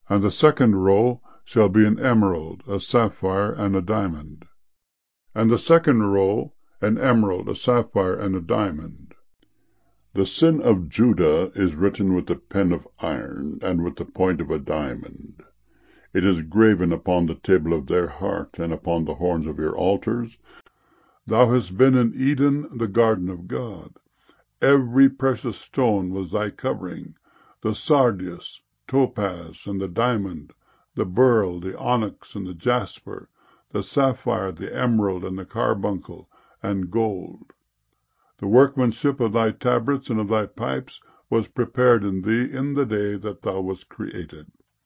And the second row shall be an emerald, a sapphire, and a diamond. And the second row an emerald, a sapphire, and a diamond. The sin of Judah is written with a pen of iron, and with the point of a diamond. It is graven upon the table of their heart, and upon the horns of your altars. Thou hast been in Eden, the garden of God. Every precious stone was thy covering, the sardius, topaz, and the diamond, the beryl, the onyx, and the jasper, the sapphire, the emerald, and the carbuncle, and gold. The workmanship of thy tabrets and of thy pipes was prepared in thee in the day that thou wast created.